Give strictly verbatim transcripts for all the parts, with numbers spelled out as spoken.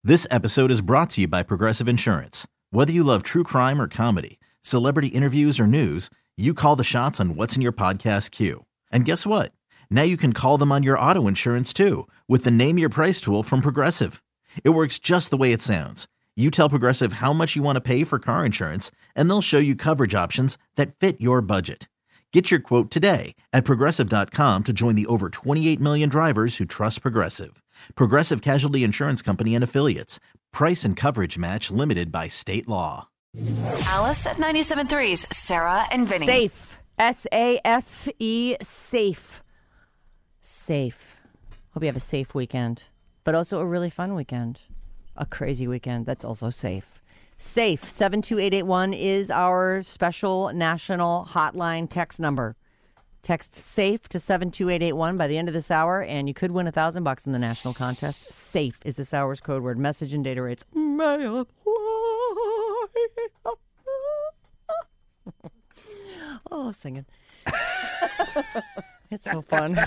This episode is brought to you by Progressive Insurance. Whether you love true crime or comedy, celebrity interviews or news, you call the shots on what's in your podcast queue. And guess what? Now you can call them on your auto insurance too with the Name Your Price tool from Progressive. It works just the way it sounds. You tell Progressive how much you want to pay for car insurance, and they'll show you coverage options that fit your budget. Get your quote today at Progressive dot com to join the over twenty-eight million drivers who trust Progressive. Progressive Casualty Insurance Company and Affiliates. Price and coverage match limited by state law. Alice at ninety-seven point three's Sarah and Vinny. Safe. S A F E. Safe. Safe. Hope you have a safe weekend, but also a really fun weekend. A crazy weekend that's also safe. Safe. seven two eight eight one is our special national hotline text number. Text SAFE to seven two eight eight one by the end of this hour, and you could win a thousand bucks in the national contest. SAFE is this hour's code word. Message and data rates may apply. Oh, singing. It's so fun.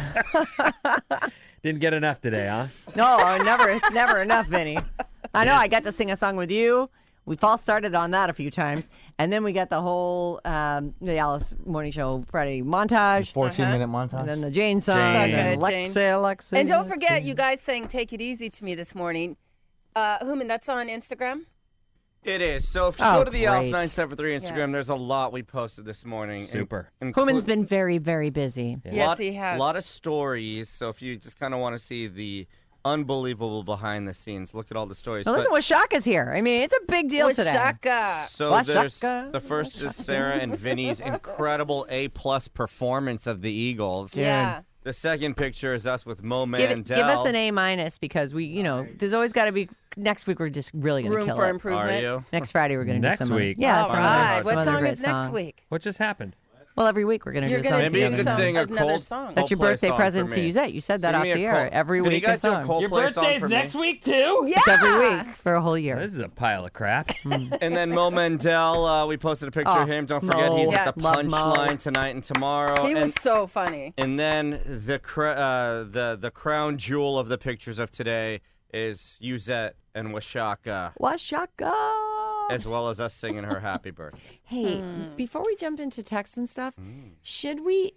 Didn't get enough today, huh? No, never. It's never enough, Vinny. I know. I got to sing a song with you. We false started on that a few times, and then we got the whole um, the Alice Morning Show Friday montage, fourteen-minute uh-huh. montage, and then the Jane song, Jane. and then Lexi, Lexi, and don't forget, Lexi. you guys saying "Take It Easy" to me this morning. Uh, Human, that's on Instagram. It is. So if you Oh, go to the great. Alice nine seven three Instagram, Yeah. there's a lot we posted this morning. Super. In- Human's inclu- been very, very busy. Yeah. Yes, lot, he has. A lot of stories. So if you just kind of want to see the unbelievable behind the scenes, look at all the stories. Now listen, But- Washaka's here. I mean, it's a big deal today. Washaka. So Washaka. there's the first is Sarah and Vinny's incredible A plus performance of the Eagles. Yeah. The second picture is us with Mo Give, Mandel. it, give us an A minus because we, you know, there's always got to be. Next week we're just really going to Room kill for it. improvement. Are you? Next Friday we're going to do Next some. week? Yeah, All some right. Other, What some other song great is next song. week? What just happened? Well, every week we're going to You're do gonna something. Maybe you do could some- sing a another Cold- song. That's your Coldplay birthday song present for to me. Yuzette. You said that Sing off me a the air. Col- Every Can week you guys a do a song. Coldplay Your song birthday's for next me? week, too? Yeah. It's every week for a whole year. This is a pile of crap. And then Mo Mandel, uh, we posted a picture Oh, of him. Don't forget, Mo. he's Yeah. at the Love Mo. punchline tonight and tomorrow. He and, was so funny. and then the cr- uh, the the crown jewel of the pictures of today is Yuzette and Washaka, Washaka. as well as us singing her happy birthday. Hey, before we jump into text and stuff, should we?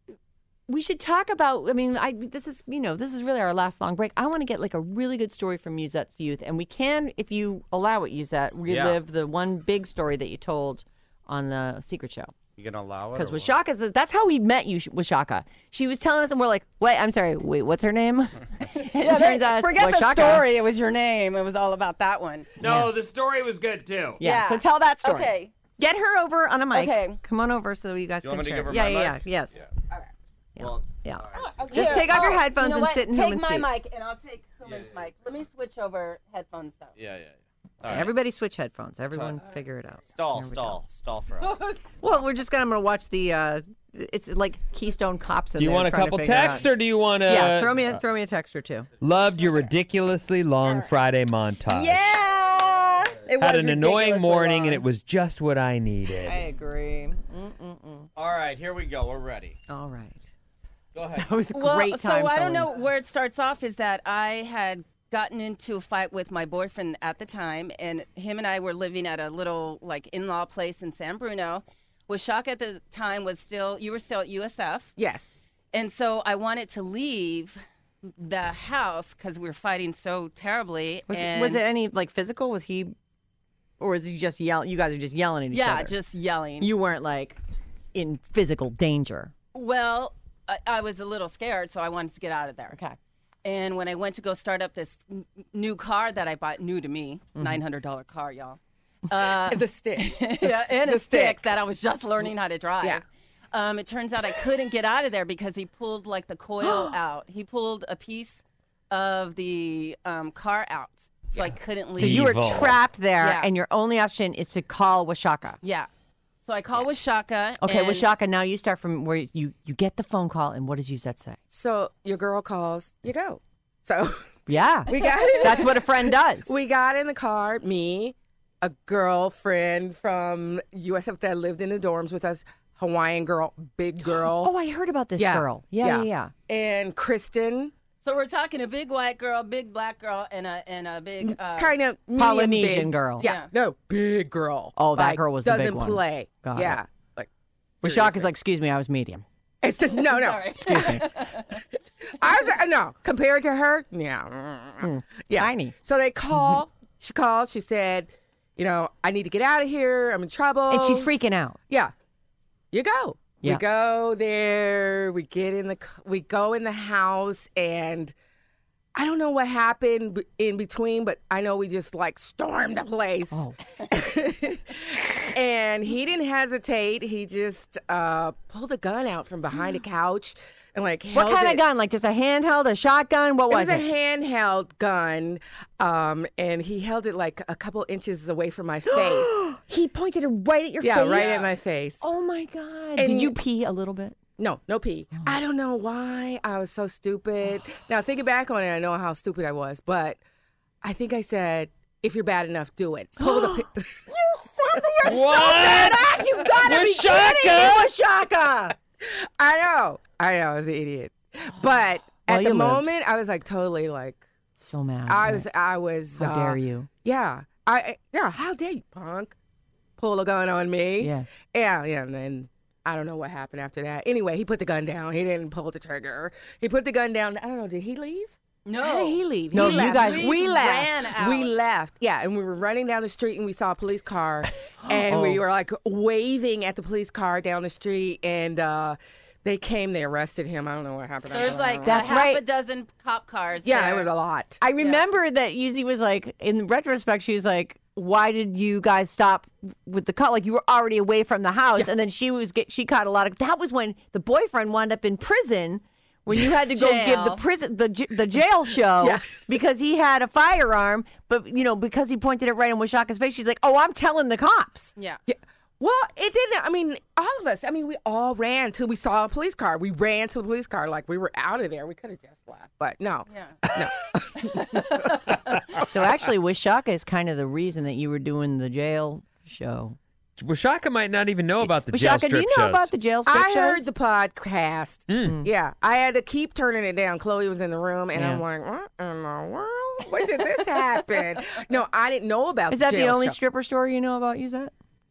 We should talk about. I mean, I this is you know this is really our last long break. I want to get like a really good story from Yuzette's youth, and we can, if you allow it, Yuzette, relive the one big story that you told on the Secret Show. You gonna allow it? Because or what? Washaka's, that's how we met you, Washaka. She was telling us, and we're like, wait, I'm sorry, wait, what's her name? It Yeah, turns they- out it's forget the Washaka. story. It was your name. It was all about that one. No, the story was good, too. Yeah. Yeah. So tell that story. Okay. Get her over on a mic. Okay. Come on over so you guys You can want me to share. give her yeah, my yeah, mic? yeah, yes. Yeah. Yeah. Well, Yeah. Okay. Just take off your Oh, headphones you know and what? sit in Take Human's my seat. mic, and I'll take Human's yeah, mic. Let me switch over headphones, though. yeah, yeah. yeah. All right. Everybody switch headphones. Everyone figure it out. Stall, Here we stall, stall for us. Well, we're just gonna, I'm gonna watch the, uh, it's like Keystone Cops in Do you there want a trying to couple figure it texts, out. or do you want to... Yeah, throw me, a, throw me a text or two. Loved your ridiculously long Friday montage. Yeah. It was Had an annoying ridiculously morning, long. and it was just what I needed. I agree. Mm-mm-mm. All right, here we go. We're ready. All right. Go ahead. That was a Well, great time. so I don't filling. know where it starts off is that I had gotten into a fight with my boyfriend at the time, and him and I were living at a little like in-law place in San Bruno. Washaka at the time was still, you were still at U S F. Yes. And so I wanted to leave the house because we were fighting so terribly. Was, and was it any like physical? Was he, or was he just yelling? You guys are just yelling at each Yeah, other. just yelling. You weren't like in physical danger. Well, I, I was a little scared, so I wanted to get out of there. Okay. And when I went to go start up this n- new car that I bought, new to me, Mm-hmm. nine hundred dollars car, y'all. Uh, The stick. yeah, and a the stick stick. that I was just learning how to drive. Yeah. Um, it turns out I couldn't get out of there because he pulled like the coil out. He pulled a piece of the um, car out, so I couldn't leave. So you were Evil. trapped there, Yeah. and your only option is to call Washaka. Yeah. So I call Washaka. Okay, and Washaka, now you start from where you, you get the phone call, and what does Yuzette say? So your girl calls, you go. So Yeah. we got it. That's what a friend does. We got in the car, me, a girlfriend from U S F that lived in the dorms with us, Hawaiian girl, big girl, Oh, I heard about this Yeah. girl. Yeah, yeah, Yeah. yeah. and Kristen. So we're talking a big white girl, big black girl, and a and a big uh, kind of Polynesian big. girl. Yeah. Yeah. No, big girl. Oh, that Like, girl was the doesn't big one. play. Got yeah. it. Like. Washaka's seriously. like, excuse me, I was medium. It's the, no, no. Sorry. Excuse me. I was, uh, no, compared to her, yeah, yeah. Tiny. So they call. She called. She said, you know, I need to get out of here. I'm in trouble. And she's freaking out. Yeah. You go. Yeah. We go there. We get in the. c- We go in the house, and I don't know what happened b- in between, but I know we just like stormed the place. Oh. And he didn't hesitate. He just uh, pulled a gun out from behind a couch and like What held kind it. of gun? Like just a handheld, a shotgun? What It was was it? a handheld gun, um, and he held it like a couple inches away from my face. He pointed it right at your yeah, face? right at my face. Oh my God. And- Did you pee a little bit? No, no pee. I don't know why I was so stupid. Now thinking back on it, I know how stupid I was, but I think I said, "If you're bad enough, do it." Pull the. pi- What? You gotta be kidding me, Washaka! I know, I know, I was an idiot, but Well, at you the lived. moment, I was like totally like, So mad. I was, I was. How uh, dare you? Yeah, I, I- yeah. How dare you, punk? Pull a gun on me. Yeah. Yeah, yeah, and then I don't know what happened after that. Anyway, he put the gun down. He didn't pull the trigger. He put the gun down. I don't know. Did he leave? No. How did he leave? No, He you left. guys- we We left. ran out. We left. Yeah, and we were running down the street and we saw a police car, and we Oh. were like waving at the police car down the street, and uh, they came. They arrested him. I don't know what happened. I There's don't like know. a That's half right. a dozen cop cars. yeah, there. it was a lot. I remember that Yuzi was like, in retrospect, she was like, why did you guys stop with the cut? Like you were already away from the house. And then she was get, she caught a lot of, that was when the boyfriend wound up in prison when you had to go give the Jail. prison, the j- the jail show Yeah. because he had a firearm. But, you know, because he pointed it right in Washaka's face, she's like, oh, I'm telling the cops. Yeah. Yeah. Well, it didn't. I mean, all of us. I mean, we all ran till we saw a police car. We ran to the police car like we were out of there. We could have just left, but no. Yeah. So actually, Washaka is kind of the reason that you were doing the jail show. Washaka might not even know about the jail Washaka, strip do you know shows. about the jail strip I shows? heard the podcast. Yeah, I had to keep turning it down. Chloe was in the room, and I'm Yeah. like, "What in the world? When did this happen?" No, I didn't know about. Is that the jail only show. stripper story you know about, Yuzette?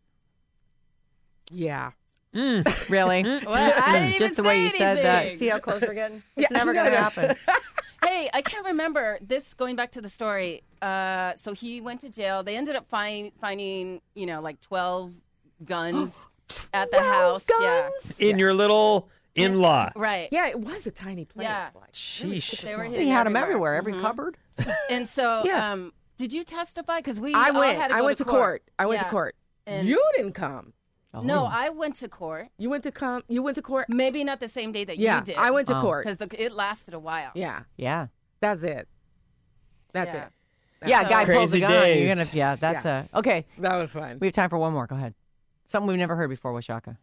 Yeah. Really? Well, I didn't even Just the way say you said that. anything. See how close we're getting? It's Yeah, never no, going to no. happen. Hey, I can't remember this. Going back to the story, uh, so he went to jail. They ended up find, finding, you know, like twelve guns at the house. Guns? In your little in-law. Yeah, right. Yeah, it was a tiny place. Yeah. Like, Sheesh. They were He hidden had them everywhere. everywhere, every cupboard. And so, Yeah. um, did you testify? Because we I all went. had to I go went to to court. I went Yeah. to court. And- You didn't come. No, I went to court. You went to come. You went to court. Maybe not the same day that Yeah, you did. I went to Oh. court. because it lasted a while. Yeah, Yeah. that's it. That's Yeah. it. Yeah, guy pulls Crazy a gun. You're days. gonna, yeah, that's a okay. That was fun. We have time for one more. Go ahead. Something we've never heard before, Washaka.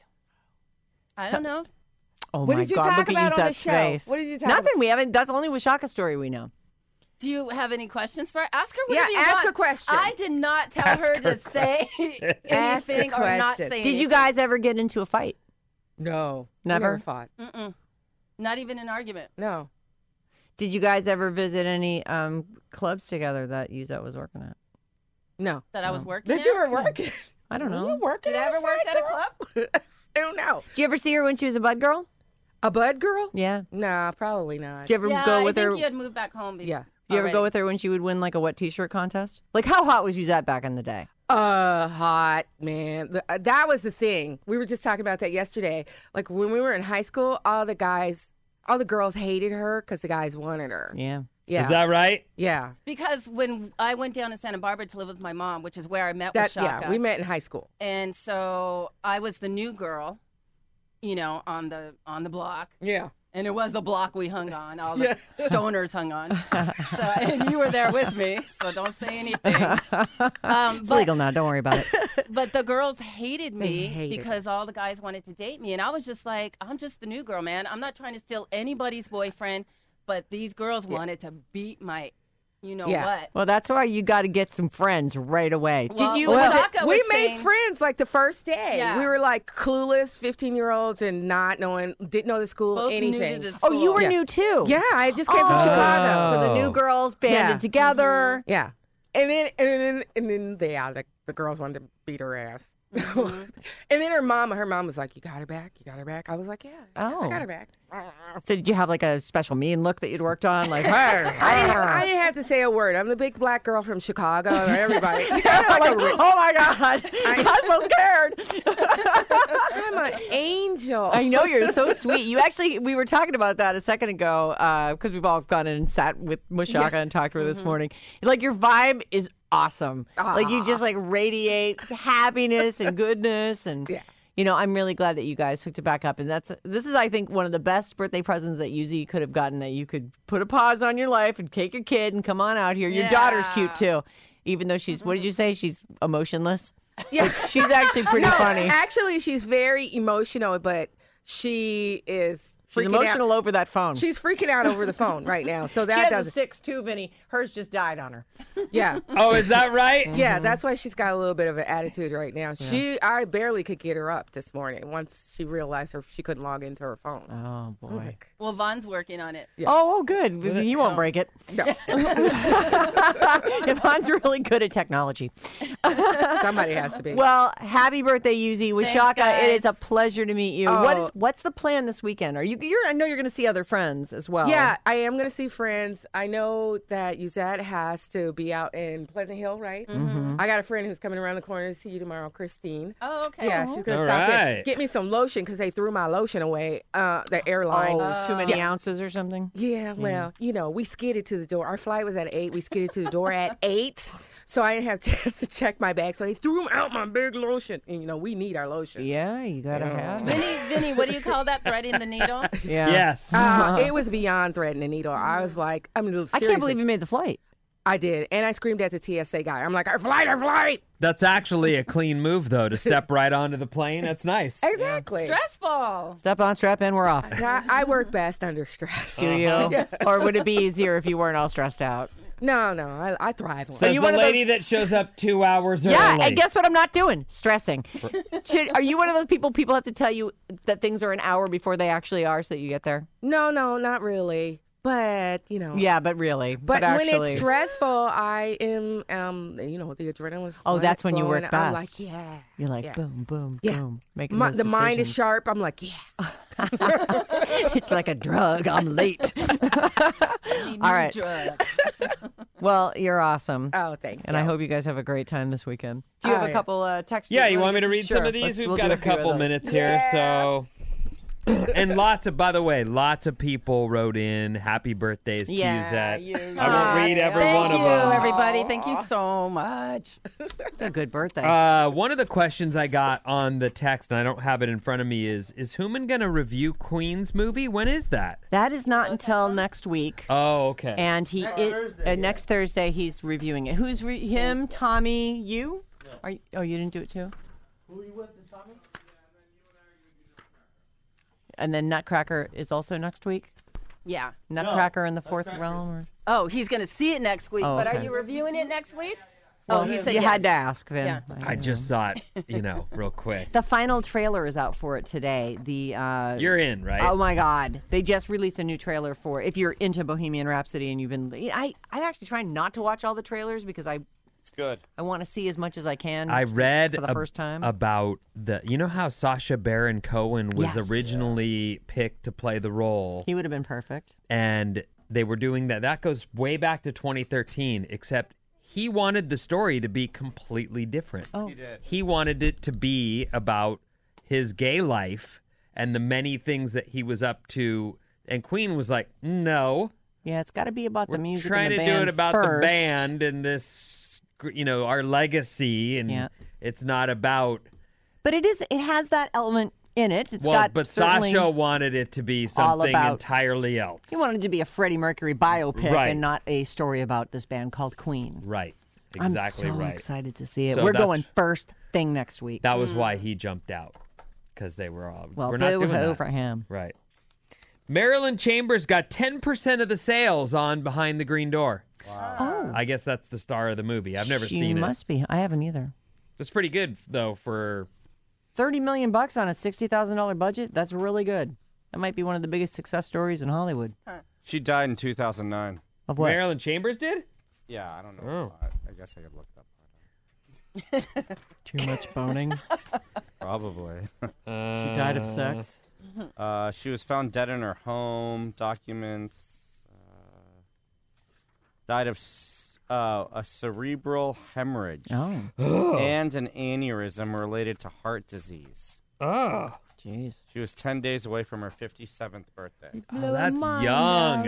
I don't know. Oh What my did you God! talk Look at about on the Yuzette's show? face. What did you talk Nothing. about? We haven't. That's the only Washaka story we know. Do you have any questions for her? Ask her Yeah, whatever you ask want. her questions. I did not tell her to say Ask her anything or not questions. say Did you anything. guys ever get into a fight? No, we Never? never fought. Mm-mm. Not even an argument. No. Did you guys ever visit any um, clubs together that Yuzette was working at? No. That I was working That at? you were working. I don't Were know. you working? Did I ever outside, work at a girl? club? I don't know. Did you ever see her when she was a bud girl? A bud girl? Yeah. Nah, probably not. Did you ever Yeah, go I with think her? you had moved back home. Be- Yeah. Did you ever go already. with her when she would win like a wet T-shirt contest? Like how hot was Yuzette back in the day? Uh, hot, man. The- uh, that was the thing. We were just talking about that yesterday. Like when we were in high school, all the guys, all the girls hated her because the guys wanted her. Yeah. Yeah. Is that right? yeah. Because when I went down to Santa Barbara to live with my mom, which is where I met That, with Shaka, yeah. We met in high school. and so I was the new girl, you know, on the on the block. Yeah. And it was the block we hung on. All the Yeah. stoners hung on. So, and you were there with me, so don't say anything. Um, It's but, legal now. Don't worry about it. but the girls hated me hated because all the guys wanted to date me. And I was just like, I'm just the new girl, man. I'm not trying to steal anybody's boyfriend. But these girls wanted to beat my you know Yeah. what. Well, that's why you got to get some friends right away. Well, Did you? well, was it- Shaka we was made saying- friends like the first day. Yeah. We were like clueless fifteen year olds and not knowing, didn't know the school, Both anything. new to the oh, you school. were Yeah. new too. Yeah, I just came from Oh. Chicago. So the new Oh. girls banded Yeah. together. Yeah. And then and then and then they, yeah, the, the girls wanted to beat her ass. Mm-hmm. And then her mom, her mom was like, "You got her back. You got her back." I was like, "Yeah, yeah, Oh. I got her back." So did you have like a special mean look that you'd worked on? Like, hey, I didn't, I didn't have to say a word. I'm the big black girl from Chicago. Everybody, like, oh my God, I'm so scared. I'm an angel. I know you're so sweet. You actually, we were talking about that a second ago because we've all gone in and sat with Mushaka and talked to her this morning. Like your vibe is awesome. Like you just like radiate happiness and goodness and. Yeah. You know, I'm really glad that you guys hooked it back up, and that's this is, I think, one of the best birthday presents that U Z could have gotten. That you could put a pause on your life and take your kid and come on out here. Your daughter's cute too, even though she's what did you say? She's emotionless. Yeah. Like, she's actually pretty no, funny. Actually, she's very emotional, but she is She's freaking emotional out. over that phone. She's freaking out over the phone right now. So she that has a doesn't. six two, Vinny. Hers just died on her. Yeah. Oh, is that right? Yeah, that's why she's got a little bit of an attitude right now. She, I barely could get her up this morning once she realized her she couldn't log into her phone. Oh boy. Well, Von's working on it. Oh, oh, good. You won't break it. No, Yvonne's really good at technology. somebody has to be. Well, happy birthday, Yuzi. With Thanks, Shaka, it is a guys. pleasure to meet you. What Oh. is what's the plan this weekend? Are you? You're, I know you're going to see other friends as well. Yeah, I am going to see friends. I know that Yuzette has to be out in Pleasant Hill, right? Mm-hmm. I got a friend who's coming around the corner to see you tomorrow, Christine. Oh, okay. Yeah, she's going to All stop in, right. get me some lotion because they threw my lotion away, uh, the airline. Oh, too many ounces or something. Yeah, well, you know, we skidded to the door. Our flight was at eight. We skidded to the door at eight, so I didn't have chance to check my bag. So they threw out my big lotion, and you know, we need our lotion. Yeah, you gotta have it. Vinny, Vinny, what do you call that? Threading the needle? Yeah. Yes. Uh, it was beyond threading the needle. I was like, I mean, I seriously, can't believe you made the flight. I did, and I screamed at the T S A guy. I'm like, our flight, our flight. That's actually a clean move, though, to step right onto the plane. That's nice. Exactly. Stressful. Step on, strap in, we're off. I, I work best under stress. Do you? Or would it be easier if you weren't all stressed out? No, no, I, I thrive on Says it. you the one of those- lady that shows up two hours Yeah, early. and guess what I'm not doing? Stressing. Should, are you one of those people people have to tell you that things are an hour before they actually are so that you get there? No, no, not really. But you know. Yeah, but really. But, But, when actually, it's stressful, I am, um, you know, the adrenaline's Oh, fl- that's when you work flowing. I'm like, best. yeah. you're like yeah. boom, boom, Yeah. boom, making My, those the mind is decisions. sharp. I'm like, yeah. It's like a drug. I'm late. All right. Drug. Well, you're awesome. Oh, thank And you. I hope you guys have a great time this weekend. Do you have Oh, a yeah. couple uh, texts? Yeah, you want me to get read Sure. some of these? Let's- We've we'll got do a few of couple those. minutes here, so. And lots of, by the way, lots of people wrote in happy birthdays to Yeah, Yuzette. you- I won't read every Thank one you, of them. everybody. Thank you so much. It's a good birthday. Uh, one of the questions I got on the text, and I don't have it in front of me, is Is Human going to review Queen's movie? When is that? that is not until next week. Oh, okay. And he it, uh, next Thursday he's reviewing it. Who's re- him? Tommy? You? Are you? Oh, you didn't do it too. Who you with? Tommy? And then Nutcracker is also next week. Yeah. Nutcracker in the fourth realm. Or... Oh, he's going to see it next week. Oh, but okay. are you reviewing it next week? Well, oh, he said you yes. had to ask, Vin. Yeah. I just thought, you know, real quick. The final trailer is out for it today. The uh, You're in, right? Oh my God! They just released a new trailer for. If you're into Bohemian Rhapsody and you've been, I I'm actually trying not to watch all the trailers because I It's good. I want to see as much as I can. I read for the ab- first time. about the. You know how Sacha Baron Cohen was Yes. originally picked to play the role, He would have been perfect. and they were doing that. That goes way back to twenty thirteen, except he wanted the story to be completely different. Oh. He did. He wanted it to be about his gay life and the many things that he was up to. And Queen was like, no, Yeah, it's got to be about we're the music. trying and the to band do it about first. the band and this, you know, our legacy. And Yeah. it's not about. But it is. It has that element in it. It's well, got. but certainly, Sasha wanted it to be all something about- entirely else. He wanted it to be a Freddie Mercury biopic Right. and not a story about this band called Queen. Right. Exactly I'm so right. excited to see it. So We're that's- going first thing next week. That was why he jumped out, because they were all. well, we're not doing boo-hoo that. for him. Right. Marilyn Chambers got ten percent of the sales on Behind the Green Door. Oh, I guess that's the star of the movie. I've never she seen it. must be. I haven't either. It's pretty good though for Thirty million bucks on a sixty thousand dollar budget. That's really good. That might be one of the biggest success stories in Hollywood. She died in two thousand nine. Of what? Marilyn Chambers did. Yeah, I don't know. Oh. I, I guess I could look that part Too much boning. up. Probably. Uh, She died of sex. Uh, she was found dead in her home. Documents. Uh, died of s- uh, a cerebral hemorrhage Oh, and an aneurysm related to heart disease. Oh, jeez. She was ten days away from her fifty-seventh birthday. oh, that's young.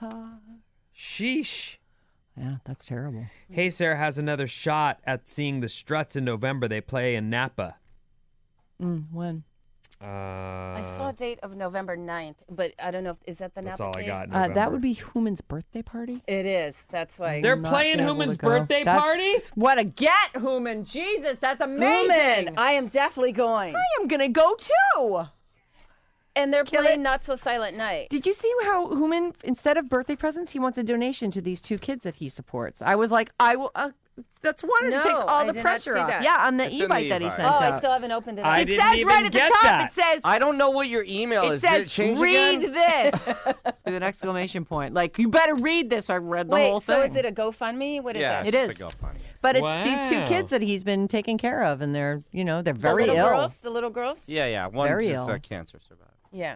Sheesh. Yeah, that's terrible. Hey, Sarah has another shot at seeing the Struts in November. They play in Napa. Mm, when? Uh, I saw a date of November ninth, but I don't know. If, is that the That's Napa all I date? got. in Uh, that November. would be Human's birthday party. It is. That's why. They're Not playing be able Human's to go. birthday That's- party? What a get, Human! Jesus, that's amazing. Human, I am definitely going. I am gonna go too. And they're Kill playing it. Not So Silent Night. Did you see how Human, instead of birthday presents, he wants a donation to these two kids that he supports? I was like, I will. Uh, that's one. No, it takes all I the did not pressure see off. that. Yeah, on the It's in the e-bike that he e-bike. sent Oh, out. I still haven't opened it. I up. it didn't says even right at the get top. that. It says. I don't know what your email It is. says, Did it change read again? this with an exclamation point. Like, you better read this. I read the Wait, whole thing. so is it a GoFundMe? What is Yeah, that? It it's is. just a GoFundMe. But it's these two Wow. kids that he's been taking care of, and they're, you know, they're The very little ill. girls? The little girls? Yeah, yeah. One Very just ill. a cancer survivor. Yeah.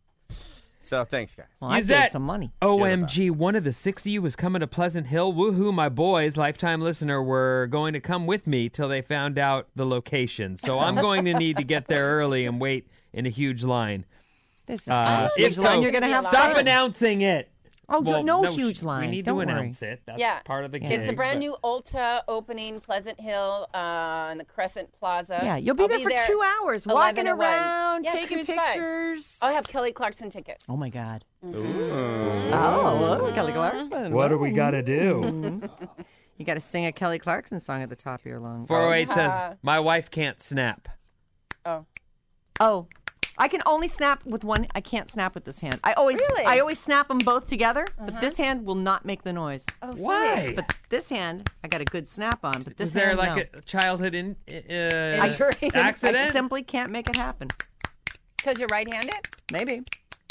So thanks, guys. Well, I Use gave that. some money. O M G, one of the six of you was coming to Pleasant Hill. Woohoo, my boys, lifetime listener, were going to come with me till they found out the location. So I'm going to need to get there early and wait in a huge line. This Uh, huge if line so, you're gonna have stop fun. announcing it. Oh, Well, no, no, huge sh- line. We need Don't to worry. announce it. That's Yeah. part of the Yeah. gig. It's a brand but- new Ulta opening, Pleasant Hill, uh, on the Crescent Plaza. Yeah, you'll be I'll there for two hours, eleven walking to one. around, Yeah, taking cruise by. pictures. I'll have Kelly Clarkson tickets. Oh my God! Ooh. Oh, oh, Kelly Clarkson. What do we got to do? Mm-hmm. You got to sing a Kelly Clarkson song at the top of your lungs. four oh eight Uh, says, my wife can't snap. Oh. Oh, I can only snap with one. I can't snap with this hand. I always, Really? I always snap them both together, but this hand will not make the noise. Oh, Why? But this hand, I got a good snap on. But this Was there hand, like no. a childhood in, uh, I, sim- accident? I simply can't make it happen. Because you're right-handed? Maybe.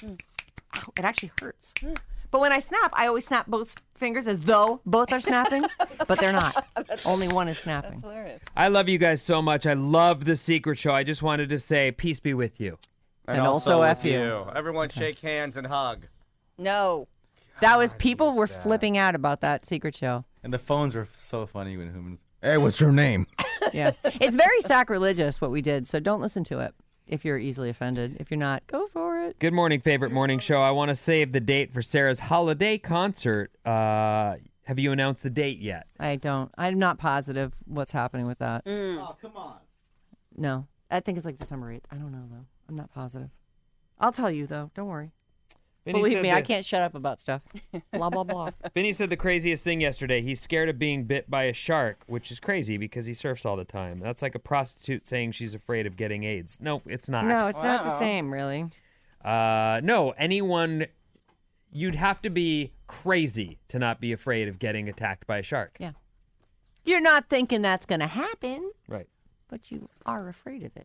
Ow, it actually hurts. But when I snap, I always snap both fingers as though both are snapping, but they're not. Only one is snapping. That's hilarious. I love you guys so much. I love The Secret Show. I just wanted to say peace be with you. And also with F you. Everyone shake hands and hug. No. That was, people were flipping out about that secret show. And the phones were so funny when humans. Hey, what's your name? Yeah. It's very sacrilegious what we did, so don't listen to it if you're easily offended. If you're not, go for it. Good morning, favorite morning show. I want to save the date for Sarah's holiday concert. Uh, have you announced the date yet? I don't. I'm not positive what's happening with that. Oh, come on. No. I think it's like December eighth. I don't know, though. I'm not positive. I'll tell you, though. Don't worry. Vinny Believe said me, the, I can't shut up about stuff. Blah, blah, blah. Vinny said the craziest thing yesterday. He's scared of being bit by a shark, which is crazy because he surfs all the time. That's like a prostitute saying she's afraid of getting AIDS. No, it's not. No, it's not the Wow. same, really. Uh, no, anyone, you'd have to be crazy to not be afraid of getting attacked by a shark. Yeah. You're not thinking that's going to happen, Right. but you are afraid of it.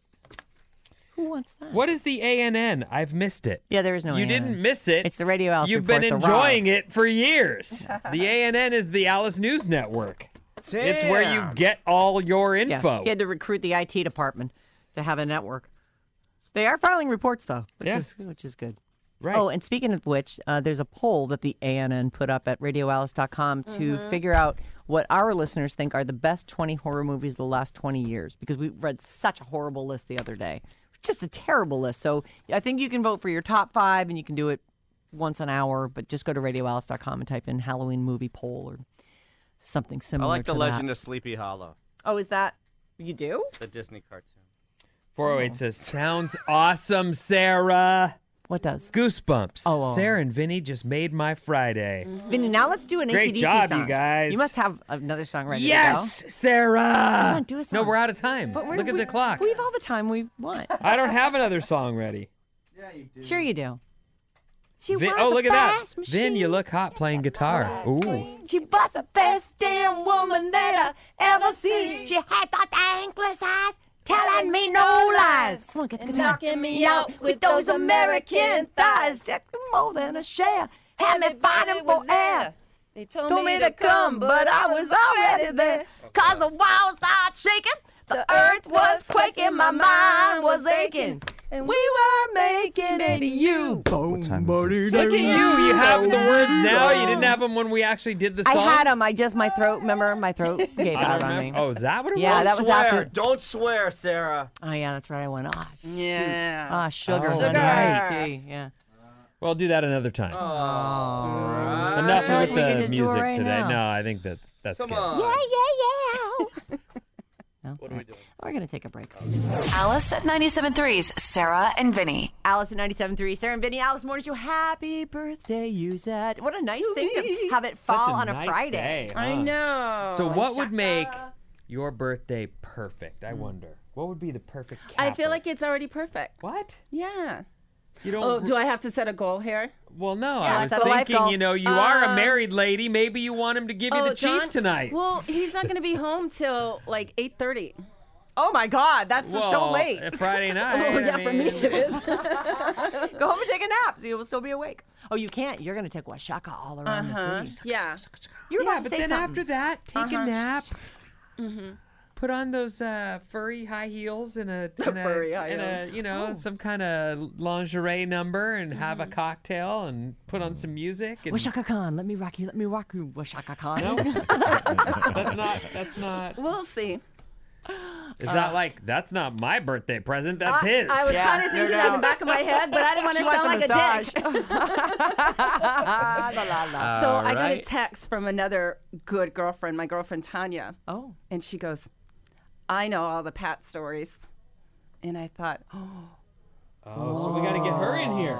Who wants that? What is the A N N? I've missed it. Yeah, there is no You A N N. didn't miss it. It's the Radio Alice You've Report, been the Raw. enjoying it for years. The A N N is the Alice News Network. It's where you Damn. get all your Yeah, info. he had to recruit the I T department to have a network. They are filing reports, though, which Yeah. is which is good. Right. Oh, and speaking of which, uh, there's a poll that the A N N put up at radio alice dot com to figure out what our listeners think are the best twenty horror movies of the last twenty years, because we read such a horrible list the other day. Just a terrible list. So I think you can vote for your top five, and you can do it once an hour, but just go to radio alice dot com and type in Halloween movie poll or something I similar like the to Legend that. of Sleepy Hollow, Oh, is that, you do? the Disney cartoon. four oh eight says, sounds awesome, Sarah. What does? Goosebumps. Oh, oh. Sarah and Vinny just made my Friday. Vinny, now let's do an Great A C D C job, song. you guys. You must have another song ready Yes, to go. Sarah. Come on, do a No, song. we're out of time. But we're- Look at we- the clock. We have all the time we want. I don't have another song ready. Sure you do. She Vin, was oh, a look at that. fast Vin, you machine. look hot playing guitar. Ooh. She was the best damn woman that I ever seen. She had the tankless eyes, telling me no lies. Come on, get the guitar. Knocking me out with those American thighs. Just more than a share. Had me fighting for air. They told, Told me to come, but I was already there. Cause the walls started shaking, the earth was quaking, my mind was aching. And we were making it to you. What time is it? Look at you. You have the words now. You didn't have them when we actually did the I song. had them. I just, my throat, remember? My throat gave I out don't on me. remember. Oh, is that what it Yeah, was? that was swear. after. Don't swear, Sarah. Oh, yeah, that's right. I went, ah, Yeah. ah sugar. Oh, honey. nice. Tea, Yeah. Well, I'll do that another time. Oh. Enough Well, with we could the just do it music right today. now. No, I think that that's Come good. on. Yeah, yeah, yeah. No? What are we doing? We're going to take a break. Alice at ninety-seven point three's Sarah and Vinny. Alice at ninety-seven point three, Sarah and Vinny, Alice Morning Show. Happy birthday, you said. What a nice thing to have it fall Such a on a nice Friday. day, I huh? know. So what would make your birthday perfect? I wonder. What would be the perfect I capper? feel like it's already perfect. What? Yeah. You don't Oh, do I have to set a goal here? Well, no. Yeah, I was set a life thinking, goal. you know, you are a Uh, married lady. Maybe you want him to give you oh, the chief John? tonight. Well, he's not going to be home till like eight thirty. Oh, my God. That's so Well, late. uh, Friday night. Oh, I yeah, for me mean, it is. Go home and take a nap so you'll still be awake. Oh, you can't. You're going to take Washaka all around Uh-huh. the city. Yeah. You were Yeah, about to but say then something. after that, take a Uh-huh. nap. Put on those uh, furry high heels and a, and a, Furry high and a heels. you know, some kind of lingerie number and have a cocktail and put on some music. And Washaka Khan, let me rock you, let me rock you, Washaka Khan. that's not. That's not. We'll see. Is that like that's not my birthday present? That's I, his. I was Yeah, kind of no thinking that in the doubt. back of my head, but I didn't want to She wants sound a like a dick. La, la, la. So All I got a right. text from another good girlfriend, my girlfriend Tanya, Oh. and she goes, "I know all the Pat stories," and I thought, "Oh, Oh, so we got to get her in here.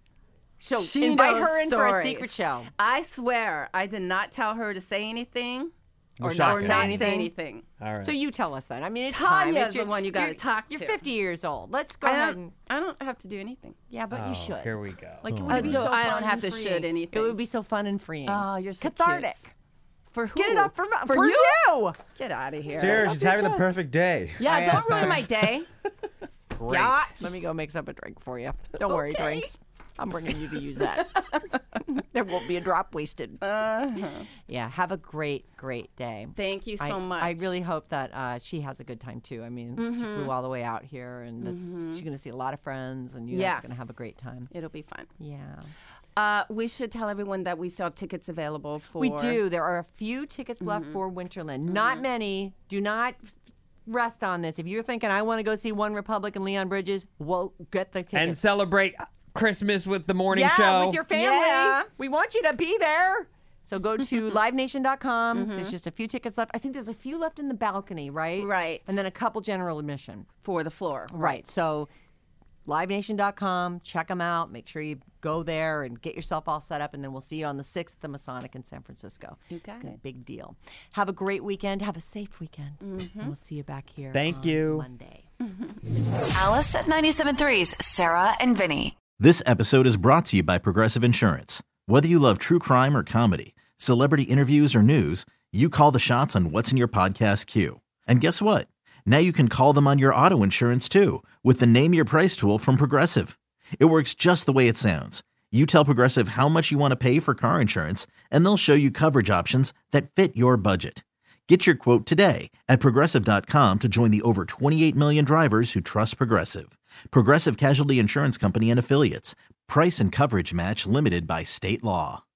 So She invite knows her in for a stories. secret show. I swear I did not tell her to say anything Or Washaka. not or say not anything. say anything." All right. So you tell us that. I mean, it's time. Tanya's It's the your- one you gotta you're- talk You're to. fifty years old. Let's go I ahead don't, and I don't have to do anything. yeah, but oh, you should. Here we go. Like it Oh, would I be don't- so I fun don't have and to freeing. should anything. It would be so fun and freeing. Oh, you're so cathartic. cute. For who? Get it up for for, for you? you. Get out of here. Sarah, she's having the perfect day. Yeah, I am don't ruin sorry. my day. Great. Let me go make up a drink for you. Don't worry, Okay. drinks. I'm bringing you to use that. There won't be a drop wasted. Uh-huh. Yeah, have a great, great day. Thank you so I, much. I really hope that uh, she has a good time too. I mean, she flew all the way out here, and that's, she's going to see a lot of friends, and you guys Yeah. are going to have a great time. It'll be fun. Yeah, Uh, we should tell everyone that we still have tickets available for. we do. There are a few tickets left for Winterland. Not many. Do not rest on this. If you're thinking I want to go see One Republic and Leon Bridges, well, get the tickets. And celebrate Christmas with the morning yeah, show. with your family. Yeah. We want you to be there. So go to live nation dot com. There's just a few tickets left. I think there's a few left in the balcony, right? Right. And then a couple general admission. for the floor. Right. So live nation dot com. Check them out. Make sure you go there and get yourself all set up. And then we'll see you on the sixth at the Masonic in San Francisco. You got It's a it. big deal. Have a great weekend. Have a safe weekend. And we'll see you back here Thank on you. Monday. Alice at ninety-seven point three's Sarah and Vinny. This episode is brought to you by Progressive Insurance. Whether you love true crime or comedy, celebrity interviews or news, you call the shots on what's in your podcast queue. And guess what? Now you can call them on your auto insurance too with the Name Your Price tool from Progressive. It works just the way it sounds. You tell Progressive how much you want to pay for car insurance, and they'll show you coverage options that fit your budget. Get your quote today at progressive dot com to join the over twenty-eight million drivers who trust Progressive. Progressive Casualty Insurance Company and Affiliates. Price and coverage match limited by state law.